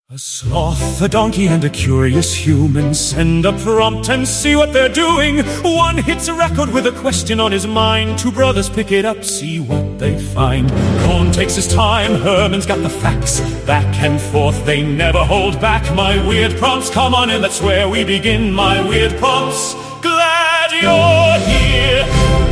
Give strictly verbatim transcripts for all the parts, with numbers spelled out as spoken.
A sloth, a donkey, and a curious human send a prompt and see what they're doing. One hits a record with a question on his mind. Two brothers pick it up, see what they find. Cohn takes his time, Herman's got the facts. Back and forth, they never hold back. My weird prompts, come on in, that's where we begin. My weird prompts, glad you're here.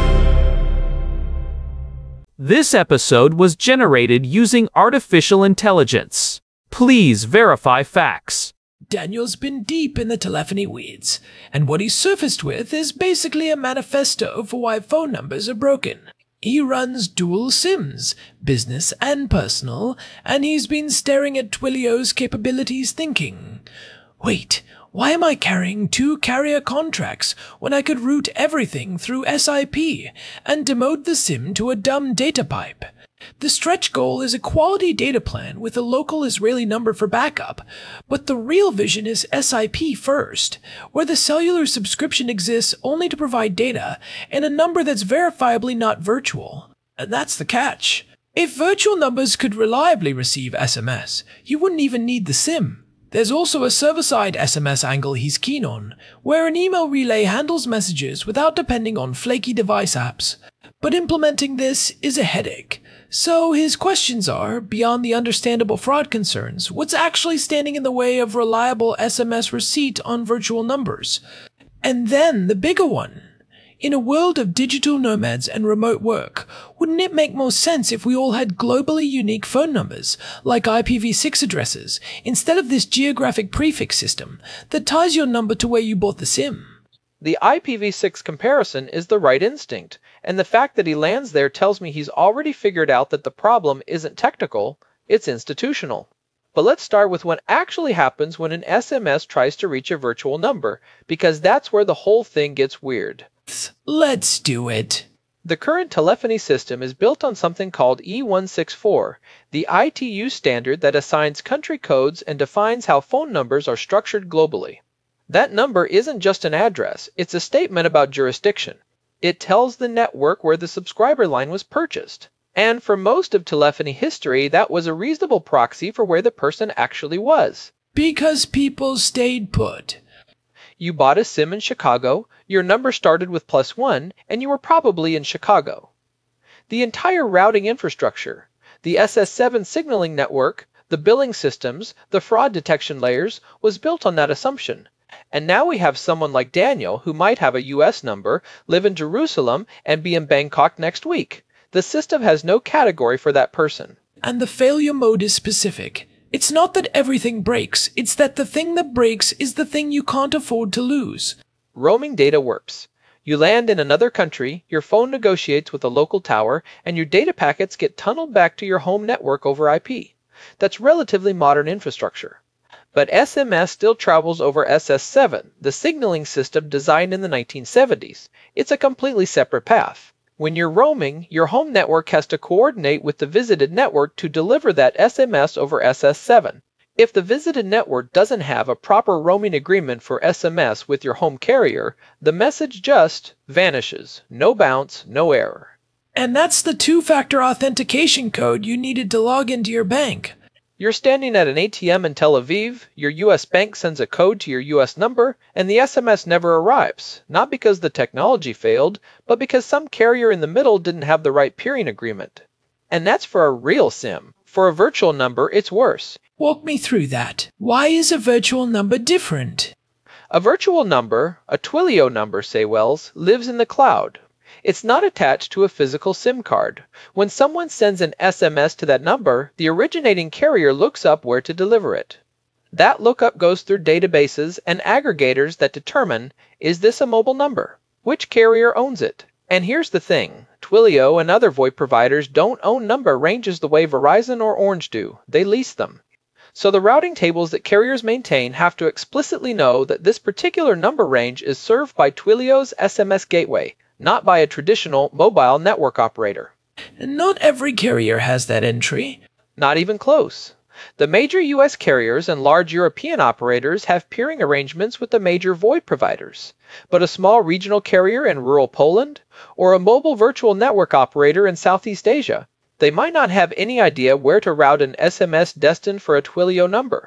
This episode was generated using artificial intelligence. Please verify facts. Daniel's been deep in the telephony weeds, and what he's surfaced with is basically a manifesto for why phone numbers are broken. He runs dual SIMs, business and personal, and he's been staring at Twilio's capabilities thinking, wait, why am I carrying two carrier contracts when I could route everything through S I P and demote the SIM to a dumb data pipe? The stretch goal is a quality data plan with a local Israeli number for backup, but the real vision is S I P first, where the cellular subscription exists only to provide data and a number that's verifiably not virtual. And that's the catch. If virtual numbers could reliably receive S M S, you wouldn't even need the SIM. There's also a server-side S M S angle he's keen on, where an email relay handles messages without depending on flaky device apps. But implementing this is a headache. So his questions are, beyond the understandable fraud concerns, what's actually standing in the way of reliable S M S receipt on virtual numbers? And then the bigger one. In a world of digital nomads and remote work, wouldn't it make more sense if we all had globally unique phone numbers, like I P v six addresses, instead of this geographic prefix system that ties your number to where you bought the SIM? The I P v six comparison is the right instinct, and the fact that he lands there tells me he's already figured out that the problem isn't technical, it's institutional. But let's start with what actually happens when an S M S tries to reach a virtual number, because that's where the whole thing gets weird. Let's do it. The current telephony system is built on something called E one sixty-four, the I T U standard that assigns country codes and defines how phone numbers are structured globally. That number isn't just an address, it's a statement about jurisdiction. It tells the network where the subscriber line was purchased. And for most of telephony history, that was a reasonable proxy for where the person actually was. Because people stayed put. You bought a SIM in Chicago, your number started with plus one, and you were probably in Chicago. The entire routing infrastructure, the S S seven signaling network, the billing systems, the fraud detection layers, was built on that assumption. And now we have someone like Daniel who might have a U S number, live in Jerusalem, and be in Bangkok next week. The system has no category for that person. And the failure mode is specific. It's not that everything breaks, it's that the thing that breaks is the thing you can't afford to lose. Roaming data warps. You land in another country, your phone negotiates with a local tower, and your data packets get tunneled back to your home network over I P. That's relatively modern infrastructure. But S M S still travels over S S seven, the signaling system designed in the nineteen seventies. It's a completely separate path. When you're roaming, your home network has to coordinate with the visited network to deliver that S M S over S S seven. If the visited network doesn't have a proper roaming agreement for S M S with your home carrier, the message just vanishes. No bounce, no error. And that's the two-factor authentication code you needed to log into your bank. You're standing at an A T M in Tel Aviv, your U S bank sends a code to your U S number, and the S M S never arrives, not because the technology failed, but because some carrier in the middle didn't have the right peering agreement. And that's for a real SIM. For a virtual number, it's worse. Walk me through that. Why is a virtual number different? A virtual number, a Twilio number, say Wells, lives in the cloud. It's not attached to a physical SIM card. When someone sends an S M S to that number, the originating carrier looks up where to deliver it. That lookup goes through databases and aggregators that determine, is this a mobile number? Which carrier owns it? And here's the thing, Twilio and other VoIP providers don't own number ranges the way Verizon or Orange do. They lease them. So the routing tables that carriers maintain have to explicitly know that this particular number range is served by Twilio's S M S gateway, not by a traditional mobile network operator. Not every carrier has that entry. Not even close. The major U S carriers and large European operators have peering arrangements with the major VoIP providers. But a small regional carrier in rural Poland, or a mobile virtual network operator in Southeast Asia, they might not have any idea where to route an S M S destined for a Twilio number.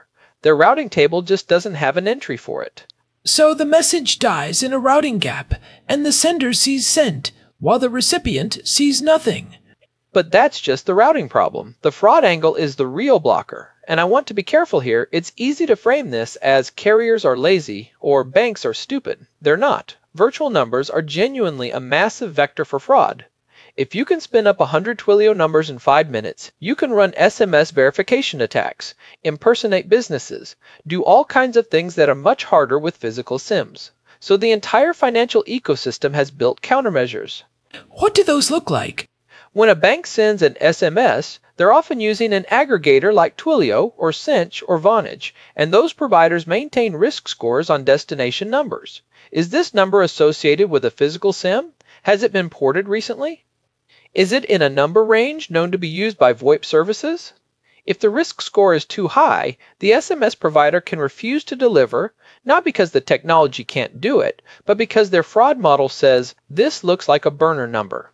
Their routing table just doesn't have an entry for it. So the message dies in a routing gap, and the sender sees sent, while the recipient sees nothing. But that's just the routing problem. The fraud angle is the real blocker. And I want to be careful here. It's easy to frame this as carriers are lazy or banks are stupid. They're not. Virtual numbers are genuinely a massive vector for fraud. If you can spin up one hundred Twilio numbers in five minutes, you can run S M S verification attacks, impersonate businesses, do all kinds of things that are much harder with physical SIMs. So the entire financial ecosystem has built countermeasures. What do those look like? When a bank sends an S M S, they're often using an aggregator like Twilio or Cinch or Vonage, and those providers maintain risk scores on destination numbers. Is this number associated with a physical SIM? Has it been ported recently? Is it in a number range known to be used by VoIP services? If the risk score is too high, the S M S provider can refuse to deliver, not because the technology can't do it, but because their fraud model says, this looks like a burner number.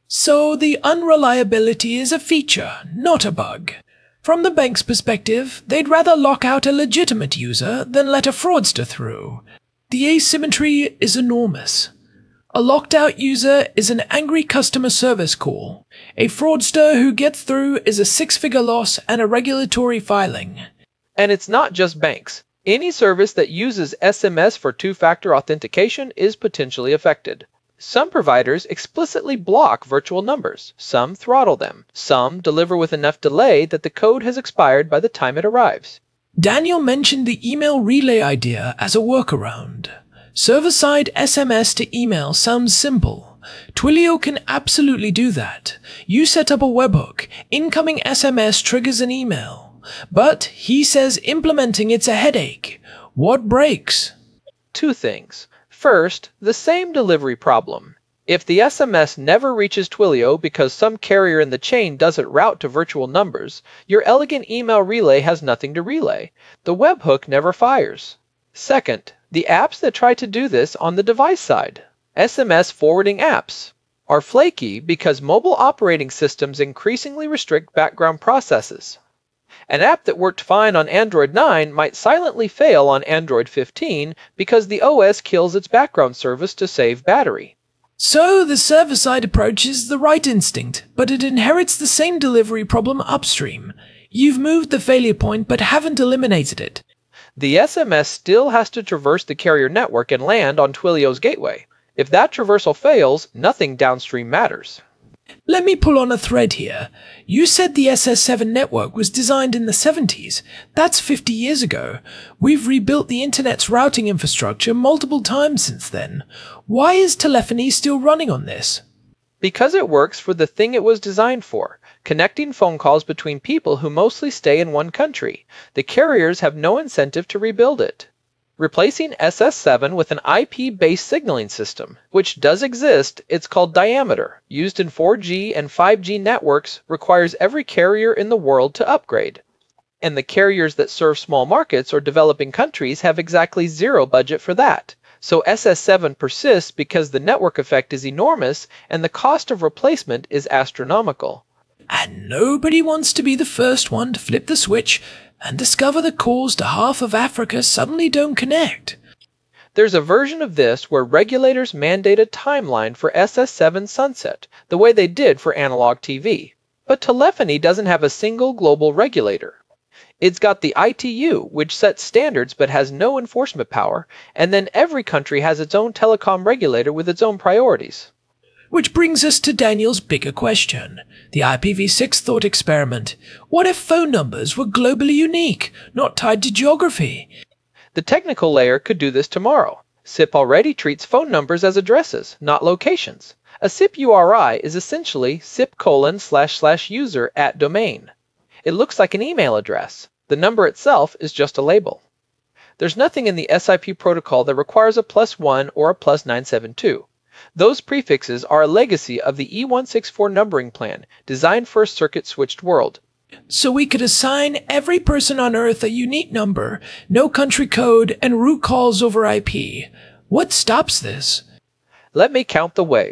So the unreliability is a feature, not a bug. From the bank's perspective, they'd rather lock out a legitimate user than let a fraudster through. The asymmetry is enormous. A locked-out user is an angry customer service call. A fraudster who gets through is a six-figure loss and a regulatory filing. And it's not just banks. Any service that uses S M S for two-factor authentication is potentially affected. Some providers explicitly block virtual numbers. Some throttle them. Some deliver with enough delay that the code has expired by the time it arrives. Daniel mentioned the email relay idea as a workaround. Server-side S M S to email sounds simple. Twilio can absolutely do that. You set up a webhook, incoming S M S triggers an email. But he says implementing it's a headache. What breaks? Two things. First, the same delivery problem. If the S M S never reaches Twilio because some carrier in the chain doesn't route to virtual numbers, your elegant email relay has nothing to relay. The webhook never fires. Second, the apps that try to do this on the device side, S M S forwarding apps, are flaky because mobile operating systems increasingly restrict background processes. An app that worked fine on Android nine might silently fail on Android fifteen because the O S kills its background service to save battery. So the server-side approach is the right instinct, but it inherits the same delivery problem upstream. You've moved the failure point but haven't eliminated it. The S M S still has to traverse the carrier network and land on Twilio's gateway. If that traversal fails, nothing downstream matters. Let me pull on a thread here. You said the S S seven network was designed in the seventies. That's fifty years ago. We've rebuilt the internet's routing infrastructure multiple times since then. Why is telephony still running on this? Because it works for the thing it was designed for, connecting phone calls between people who mostly stay in one country. The carriers have no incentive to rebuild it. Replacing S S seven with an I P-based signaling system, which does exist, it's called Diameter, used in four G and five G networks, requires every carrier in the world to upgrade. And the carriers that serve small markets or developing countries have exactly zero budget for that. So S S seven persists because the network effect is enormous and the cost of replacement is astronomical. And nobody wants to be the first one to flip the switch and discover the calls to half of Africa suddenly don't connect. There's a version of this where regulators mandate a timeline for S S seven sunset, the way they did for analog T V. But telephony doesn't have a single global regulator. It's got the I T U, which sets standards but has no enforcement power, and then every country has its own telecom regulator with its own priorities. Which brings us to Daniel's bigger question, the I P v six thought experiment. What if phone numbers were globally unique, not tied to geography? The technical layer could do this tomorrow. S I P already treats phone numbers as addresses, not locations. A S I P U R I is essentially S I P colon slash slash user at domain. It looks like an email address. The number itself is just a label. There's nothing in the S I P protocol that requires a plus one or a plus nine seven two. Those prefixes are a legacy of the E one sixty-four numbering plan, designed for a circuit-switched world. So we could assign every person on Earth a unique number, no country code, and route calls over I P. What stops this? Let me count the ways.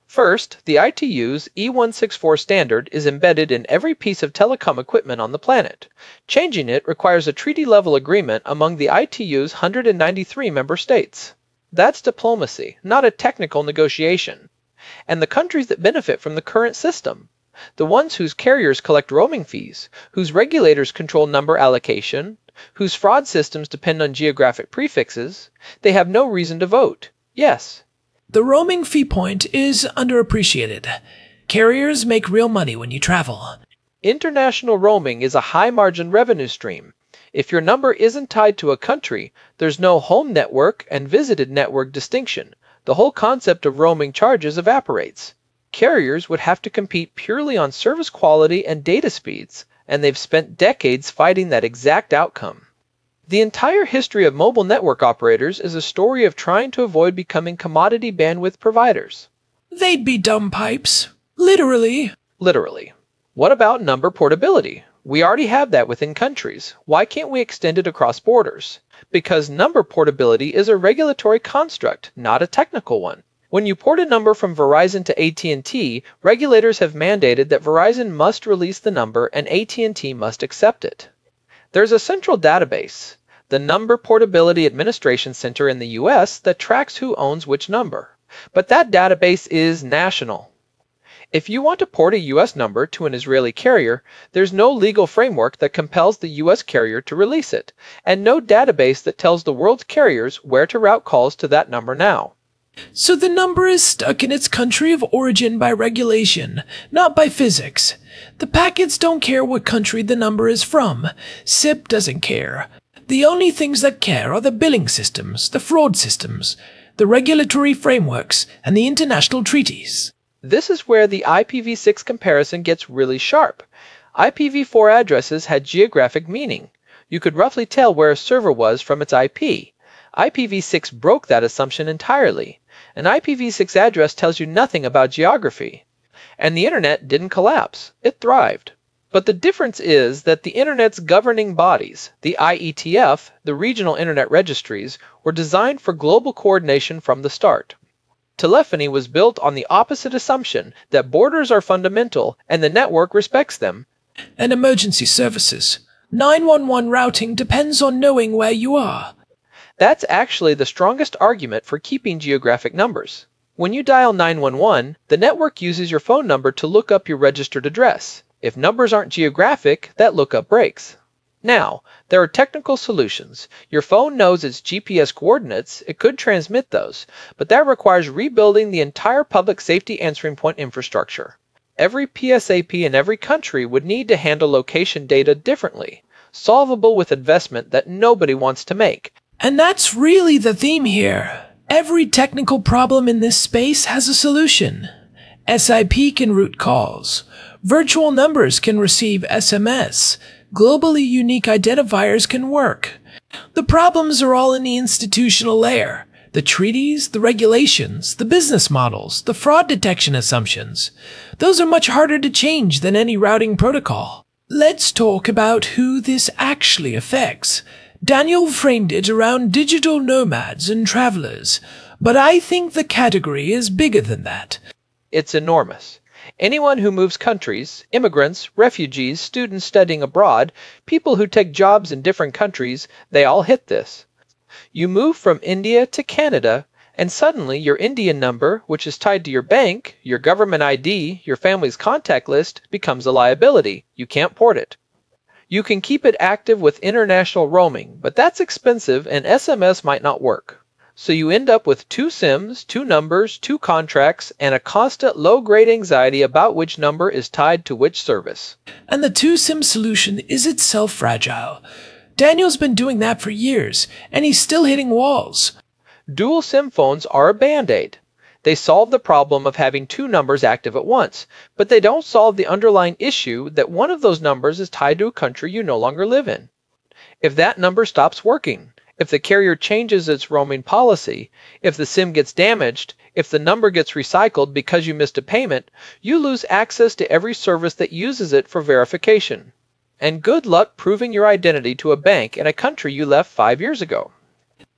First, the I T U's E one sixty-four standard is embedded in every piece of telecom equipment on the planet. Changing it requires a treaty-level agreement among the I T U's one hundred ninety-three member states. That's diplomacy, not a technical negotiation. And the countries that benefit from the current system, the ones whose carriers collect roaming fees, whose regulators control number allocation, whose fraud systems depend on geographic prefixes, they have no reason to vote. Yes. The roaming fee point is underappreciated. Carriers make real money when you travel. International roaming is a high-margin revenue stream. If your number isn't tied to a country, there's no home network and visited network distinction. The whole concept of roaming charges evaporates. Carriers would have to compete purely on service quality and data speeds, and they've spent decades fighting that exact outcome. The entire history of mobile network operators is a story of trying to avoid becoming commodity bandwidth providers. They'd be dumb pipes. Literally. Literally. What about number portability? We already have that within countries. Why can't we extend it across borders? Because number portability is a regulatory construct, not a technical one. When you port a number from Verizon to A T and T, regulators have mandated that Verizon must release the number and A T and T must accept it. There's a central database, the Number Portability Administration Center in the U S, that tracks who owns which number. But that database is national. If you want to port a U S number to an Israeli carrier, there's no legal framework that compels the U S carrier to release it, and no database that tells the world's carriers where to route calls to that number now. So the number is stuck in its country of origin by regulation, not by physics. The packets don't care what country the number is from. S I P doesn't care. The only things that care are the billing systems, the fraud systems, the regulatory frameworks, and the international treaties. This is where the I P v six comparison gets really sharp. I P v four addresses had geographic meaning. You could roughly tell where a server was from its I P. I P v six broke that assumption entirely. An I P v six address tells you nothing about geography. And the internet didn't collapse. It thrived. But the difference is that the internet's governing bodies, the I E T F, the regional internet registries, were designed for global coordination from the start. Telephony was built on the opposite assumption that borders are fundamental and the network respects them. And emergency services. nine one one routing depends on knowing where you are. That's actually the strongest argument for keeping geographic numbers. When you dial nine one one, the network uses your phone number to look up your registered address. If numbers aren't geographic, that lookup breaks. Now, there are technical solutions. Your phone knows its G P S coordinates, it could transmit those, but that requires rebuilding the entire public safety answering point infrastructure. Every P S A P in every country would need to handle location data differently, solvable with investment that nobody wants to make. And that's really the theme here. Every technical problem in this space has a solution. S I P can route calls. Virtual numbers can receive S M S. Globally unique identifiers can work. The problems are all in the institutional layer. The treaties, the regulations, the business models, the fraud detection assumptions. Those are much harder to change than any routing protocol. Let's talk about who this actually affects. Daniel framed it around digital nomads and travelers, but I think the category is bigger than that. It's enormous. Anyone who moves countries, immigrants, refugees, students studying abroad, people who take jobs in different countries, they all hit this. You move from India to Canada, and suddenly your Indian number, which is tied to your bank, your government I D, your family's contact list, becomes a liability. You can't port it. You can keep it active with international roaming, but that's expensive and S M S might not work. So you end up with two SIMs, two numbers, two contracts, and a constant low-grade anxiety about which number is tied to which service. And the two-SIM solution is itself fragile. Daniel's been doing that for years, and he's still hitting walls. Dual SIM phones are a band-aid. They solve the problem of having two numbers active at once, but they don't solve the underlying issue that one of those numbers is tied to a country you no longer live in. If that number stops working, if the carrier changes its roaming policy, if the SIM gets damaged, if the number gets recycled because you missed a payment, you lose access to every service that uses it for verification. And good luck proving your identity to a bank in a country you left five years ago.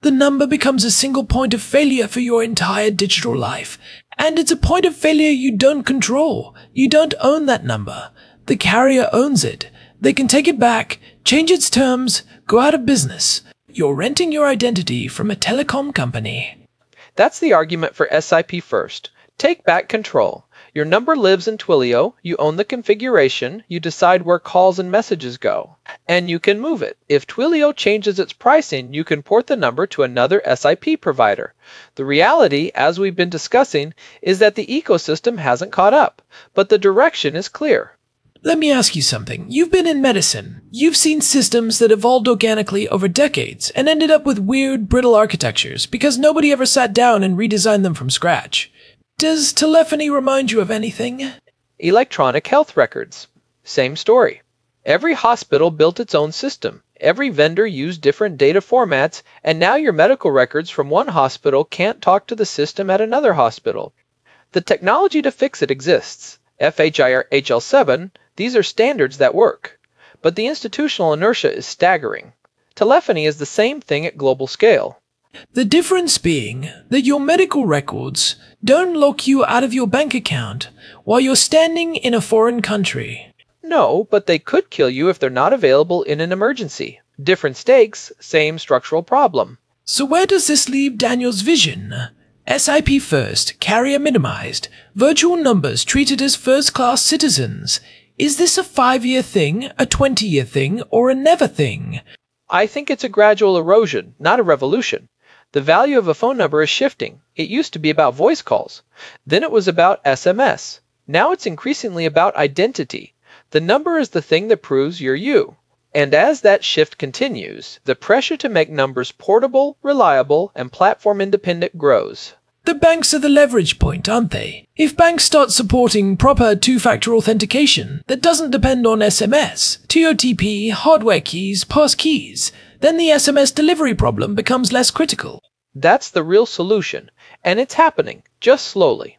The number becomes a single point of failure for your entire digital life. And it's a point of failure you don't control. You don't own that number. The carrier owns it. They can take it back, change its terms, go out of business. You're renting your identity from a telecom company. That's the argument for S I P First. Take back control. Your number lives in Twilio, you own the configuration, you decide where calls and messages go, and you can move it. If Twilio changes its pricing, you can port the number to another S I P provider. The reality, as we've been discussing, is that the ecosystem hasn't caught up, but the direction is clear. Let me ask you something. You've been in medicine. You've seen systems that evolved organically over decades and ended up with weird, brittle architectures because nobody ever sat down and redesigned them from scratch. Does telephony remind you of anything? Electronic health records. Same story. Every hospital built its own system. Every vendor used different data formats, and now your medical records from one hospital can't talk to the system at another hospital. The technology to fix it exists. F H I R H L seven, these are standards that work. But the institutional inertia is staggering. Telephony is the same thing at global scale. The difference being that your medical records don't lock you out of your bank account while you're standing in a foreign country. No, but they could kill you if they're not available in an emergency. Different stakes, same structural problem. So where does this leave Daniel's vision? S I P first, carrier minimized, virtual numbers treated as first-class citizens. Is this a five-year thing, a twenty-year thing, or a never thing? I think it's a gradual erosion, not a revolution. The value of a phone number is shifting. It used to be about voice calls. Then it was about S M S. Now it's increasingly about identity. The number is the thing that proves you're you. And as that shift continues, the pressure to make numbers portable, reliable, and platform independent grows. The banks are the leverage point, aren't they? If banks start supporting proper two-factor authentication that doesn't depend on S M S, T O T P, hardware keys, pass keys, then the S M S delivery problem becomes less critical. That's the real solution, and it's happening, just slowly.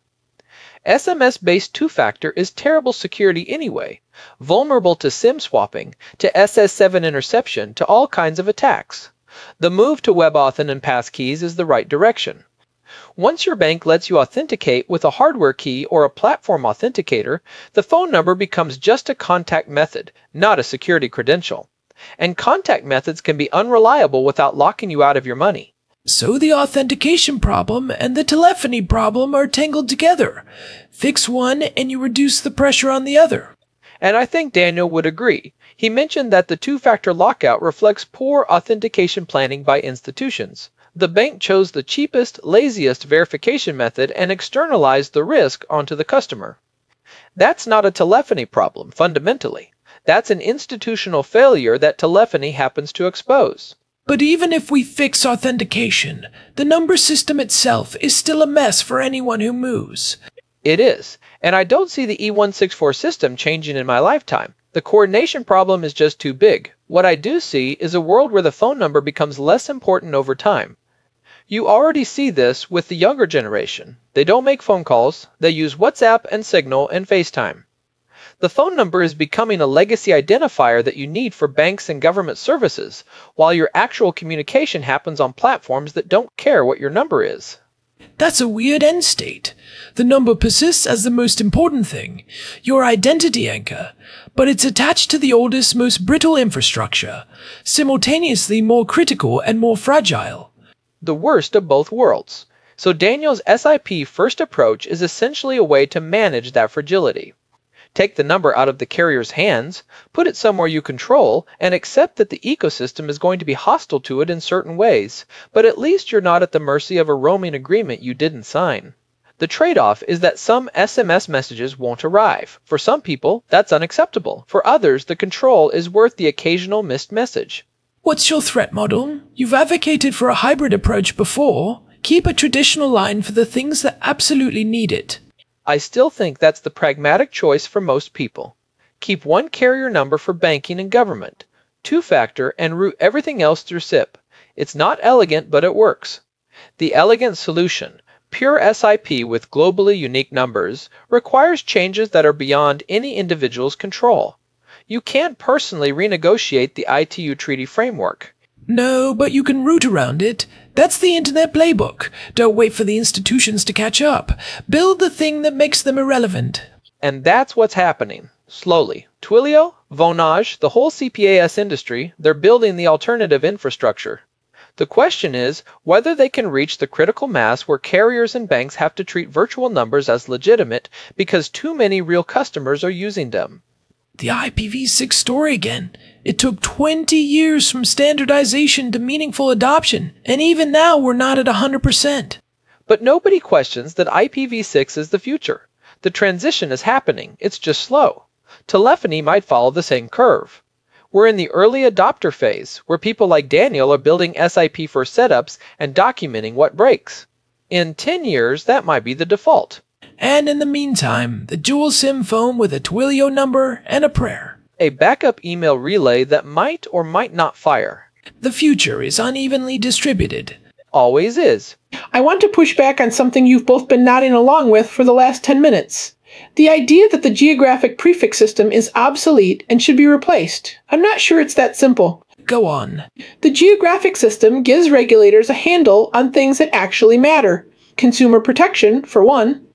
S M S-based two-factor is terrible security anyway, vulnerable to SIM swapping, to S S seven interception, to all kinds of attacks. The move to WebAuthn and passkeys is the right direction. Once your bank lets you authenticate with a hardware key or a platform authenticator, the phone number becomes just a contact method, not a security credential. And contact methods can be unreliable without locking you out of your money. So the authentication problem and the telephony problem are tangled together. Fix one and you reduce the pressure on the other. And I think Daniel would agree. He mentioned that the two-factor lockout reflects poor authentication planning by institutions. The bank chose the cheapest, laziest verification method and externalized the risk onto the customer. That's not a telephony problem, fundamentally. That's an institutional failure that telephony happens to expose. But even if we fix authentication, the number system itself is still a mess for anyone who moves. It is, and I don't see the E one sixty-four system changing in my lifetime. The coordination problem is just too big. What I do see is a world where the phone number becomes less important over time. You already see this with the younger generation. They don't make phone calls, they use WhatsApp and Signal and FaceTime. The phone number is becoming a legacy identifier that you need for banks and government services, while your actual communication happens on platforms that don't care what your number is. That's a weird end state. The number persists as the most important thing, your identity anchor, but it's attached to the oldest, most brittle infrastructure, simultaneously more critical and more fragile. The worst of both worlds. So Daniel's S I P first approach is essentially a way to manage that fragility. Take the number out of the carrier's hands, put it somewhere you control, and accept that the ecosystem is going to be hostile to it in certain ways, but at least you're not at the mercy of a roaming agreement you didn't sign. The trade-off is that some S M S messages won't arrive. For some people, that's unacceptable. For others, the control is worth the occasional missed message. What's your threat model? You've advocated for a hybrid approach before. Keep a traditional line for the things that absolutely need it. I still think that's the pragmatic choice for most people. Keep one carrier number for banking and government, two-factor, and route everything else through S I P. It's not elegant, but it works. The elegant solution, pure S I P with globally unique numbers, requires changes that are beyond any individual's control. You can't personally renegotiate the I T U treaty framework. No, but you can root around it. That's the internet playbook. Don't wait for the institutions to catch up. Build the thing that makes them irrelevant. And that's what's happening. Slowly. Twilio, Vonage, the whole C P A S industry, they're building the alternative infrastructure. The question is whether they can reach the critical mass where carriers and banks have to treat virtual numbers as legitimate because too many real customers are using them. The I P v six story again. It took twenty years from standardization to meaningful adoption, and even now we're not at one hundred percent. But nobody questions that I P v six is the future. The transition is happening, it's just slow. Telephony might follow the same curve. We're in the early adopter phase, where people like Daniel are building S I P for setups and documenting what breaks. In ten years, that might be the default. And in the meantime, the dual SIM phone with a Twilio number and a prayer. A backup email relay that might or might not fire. The future is unevenly distributed. Always is. I want to push back on something you've both been nodding along with for the last ten minutes. The idea that the geographic prefix system is obsolete and should be replaced. I'm not sure it's that simple. Go on. The geographic system gives regulators a handle on things that actually matter. Consumer protection, for one.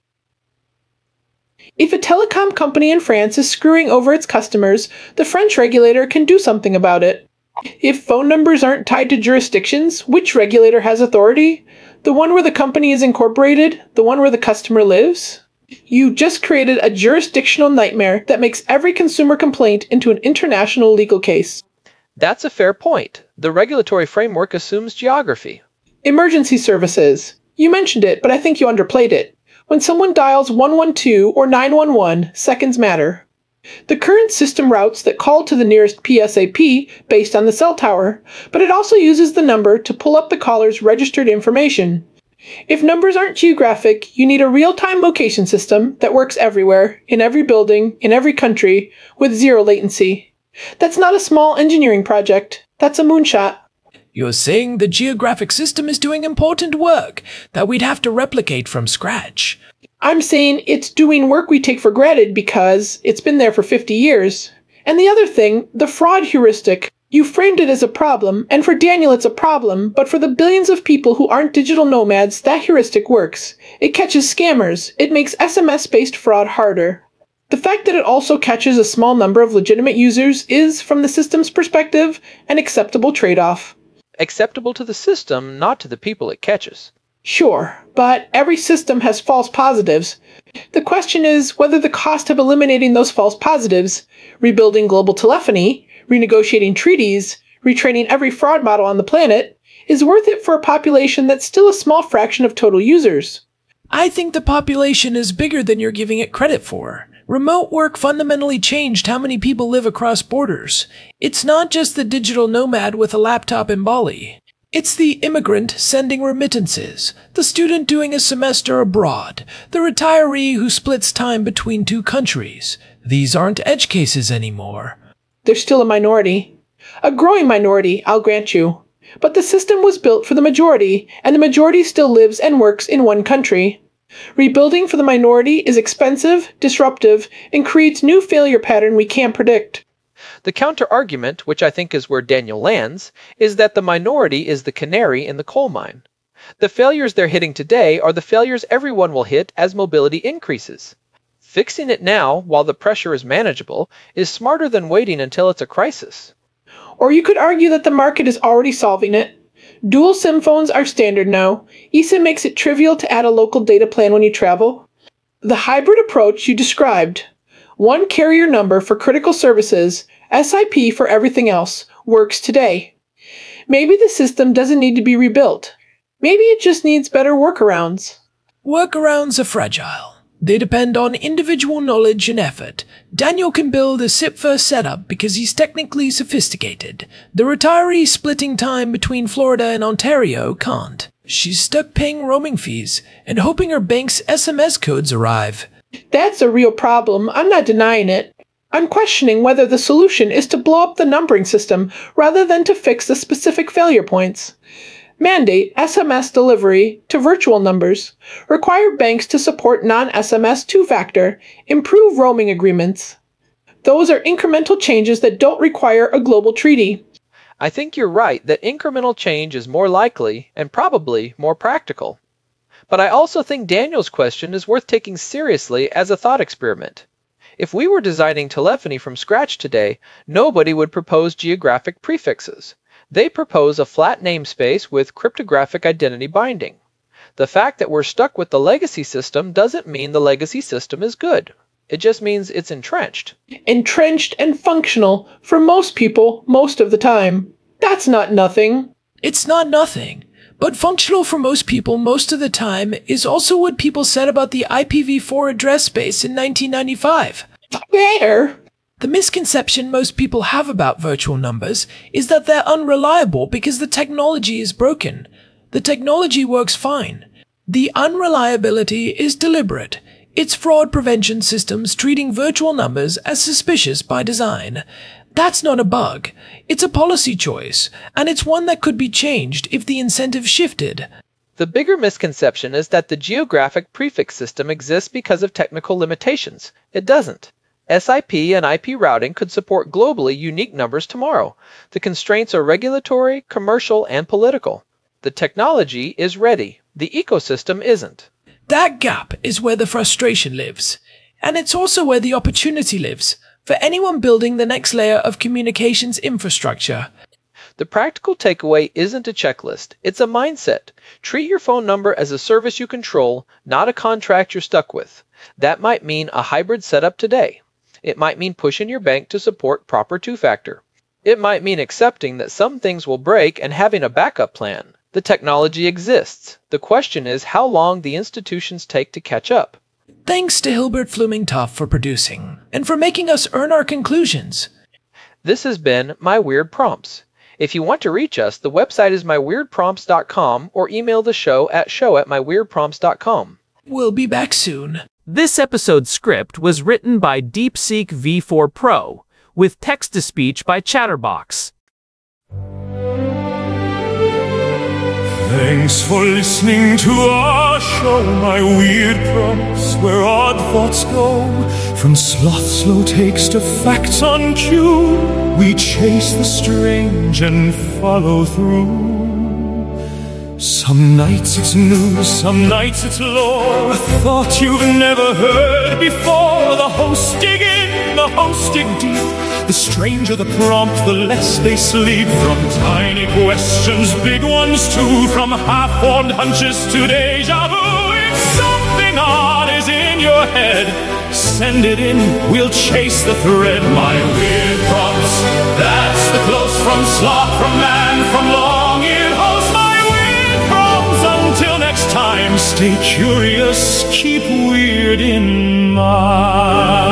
If a telecom company in France is screwing over its customers, the French regulator can do something about it. If phone numbers aren't tied to jurisdictions, which regulator has authority? The one where the company is incorporated? The one where the customer lives? You just created a jurisdictional nightmare that makes every consumer complaint into an international legal case. That's a fair point. The regulatory framework assumes geography. Emergency services. You mentioned it, but I think you underplayed it. When someone dials one one two or nine one one, seconds matter. The current system routes that call to the nearest P S A P based on the cell tower, but it also uses the number to pull up the caller's registered information. If numbers aren't geographic, you need a real-time location system that works everywhere, in every building, in every country, with zero latency. That's not a small engineering project. That's a moonshot. You're saying the geographic system is doing important work that we'd have to replicate from scratch. I'm saying it's doing work we take for granted because it's been there for fifty years. And the other thing, the fraud heuristic. You framed it as a problem, and for Daniel it's a problem, but for the billions of people who aren't digital nomads, that heuristic works. It catches scammers. It makes S M S-based fraud harder. The fact that it also catches a small number of legitimate users is, from the system's perspective, an acceptable trade-off. Acceptable to the system, not to the people it catches. Sure, but every system has false positives. The question is whether the cost of eliminating those false positives, rebuilding global telephony, renegotiating treaties, retraining every fraud model on the planet, is worth it for a population that's still a small fraction of total users. I think the population is bigger than you're giving it credit for. Remote work fundamentally changed how many people live across borders. It's not just the digital nomad with a laptop in Bali. It's the immigrant sending remittances, the student doing a semester abroad, the retiree who splits time between two countries. These aren't edge cases anymore. They're still a minority. A growing minority, I'll grant you. But the system was built for the majority, and the majority still lives and works in one country. Rebuilding for the minority is expensive, disruptive, and creates new failure pattern we can't predict. The counter-argument, which I think is where Daniel lands, is that the minority is the canary in the coal mine. The failures they're hitting today are the failures everyone will hit as mobility increases. Fixing it now, while the pressure is manageable, is smarter than waiting until it's a crisis. Or you could argue that the market is already solving it. Dual SIM phones are standard now. eSIM makes it trivial to add a local data plan when you travel. The hybrid approach you described, one carrier number for critical services, S I P for everything else, works today. Maybe the system doesn't need to be rebuilt. Maybe it just needs better workarounds. Workarounds are fragile. They depend on individual knowledge and effort. Daniel can build a S I P-first setup because he's technically sophisticated. The retiree splitting time between Florida and Ontario can't. She's stuck paying roaming fees and hoping her bank's S M S codes arrive. That's a real problem. I'm not denying it. I'm questioning whether the solution is to blow up the numbering system rather than to fix the specific failure points. Mandate S M S delivery to virtual numbers. Require banks to support non-S M S two-factor. Improve roaming agreements. Those are incremental changes that don't require a global treaty. I think you're right that incremental change is more likely and probably more practical. But I also think Daniel's question is worth taking seriously as a thought experiment. If we were designing telephony from scratch today, nobody would propose geographic prefixes. They propose a flat namespace with cryptographic identity binding. The fact that we're stuck with the legacy system doesn't mean the legacy system is good. It just means it's entrenched. Entrenched and functional for most people most of the time. That's not nothing. It's not nothing, but functional for most people most of the time is also what people said about the I P v four address space in nineteen ninety-five. Fair. The misconception most people have about virtual numbers is that they're unreliable because the technology is broken. The technology works fine. The unreliability is deliberate. It's fraud prevention systems treating virtual numbers as suspicious by design. That's not a bug. It's a policy choice, and it's one that could be changed if the incentive shifted. The bigger misconception is that the geographic prefix system exists because of technical limitations. It doesn't. S I P and I P routing could support globally unique numbers tomorrow. The constraints are regulatory, commercial, and political. The technology is ready. The ecosystem isn't. That gap is where the frustration lives. And it's also where the opportunity lives for anyone building the next layer of communications infrastructure. The practical takeaway isn't a checklist. It's a mindset. Treat your phone number as a service you control, not a contract you're stuck with. That might mean a hybrid setup today. It might mean pushing your bank to support proper two-factor. It might mean accepting that some things will break and having a backup plan. The technology exists. The question is how long the institutions take to catch up. Thanks to Hilbert Fluming-Toff for producing, and for making us earn our conclusions. This has been My Weird Prompts. If you want to reach us, the website is my weird prompts dot com or email the show at show at my weird prompts dot com. We'll be back soon. This episode's script was written by DeepSeek V four Pro, with text-to-speech by Chatterbox. Thanks for listening to our show, My Weird Prompts, where odd thoughts go. From sloth slow takes to facts on cue, we chase the strange and follow through. Some nights it's news, some nights it's lore, a thought you've never heard before. The hosts dig in, the hosts dig deep. The stranger the prompt, the less they sleep. From tiny questions, big ones too, from half-formed hunches to deja vu. If something odd is in your head, send it in, we'll chase the thread. My Weird Prompts, that's the close from sloth, from man, from long-eared host. My Weird Prompts, until next time, stay curious, keep weird in mind.